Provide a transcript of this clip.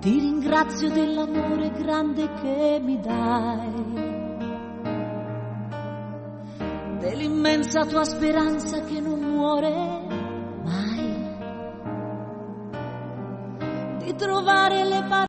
Ti ringrazio dell'amore grande che mi dai, dell'immensa tua speranza che non muore mai, di trovare le parole